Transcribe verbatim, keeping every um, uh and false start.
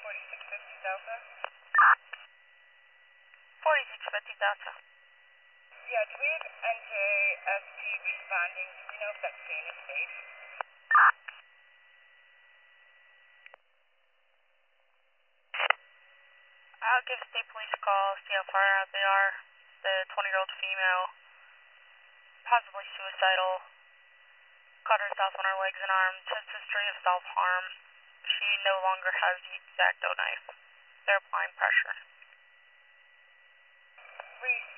forty-six fifty Delta. forty-six fifty Delta. Yeah, do we have N J S P responding? Do we know if that scene is safe? I'll give state police a call, see how far out they are. The twenty-year-old female, possibly suicidal, cut herself on her legs and arms, just history of self-harm. She no longer has the X-Acto knife. They're applying pressure. Reese,